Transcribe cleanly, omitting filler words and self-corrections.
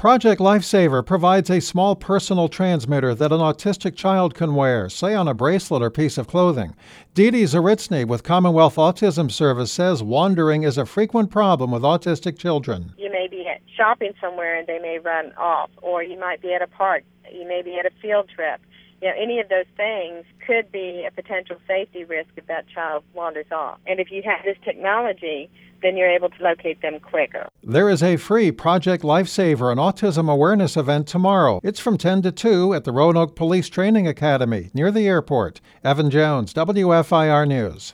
Project Lifesaver provides a small personal transmitter that an autistic child can wear, say on a bracelet or piece of clothing. Dee Dee Zaritsny with Commonwealth Autism Service says wandering is a frequent problem with autistic children. You may be shopping somewhere and they may run off, or you might be at a park, you may be at a field trip. Any of those things could be a potential safety risk if that child wanders off. And if you have this technology, then you're able to locate them quicker. There is a free Project Lifesaver, an autism awareness event tomorrow. It's from 10 to 2 at the Roanoke Police Training Academy near the airport. Evan Jones, WFIR News.